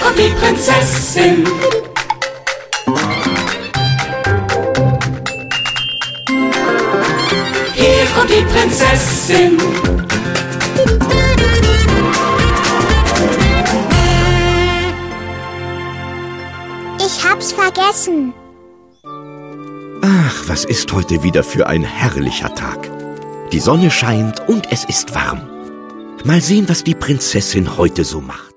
kommt die Prinzessin. Hier kommt die Prinzessin. Ich hab's vergessen. Ach, was ist heute wieder für ein herrlicher Tag. Die Sonne scheint und es ist warm. Mal sehen, was die Prinzessin heute so macht.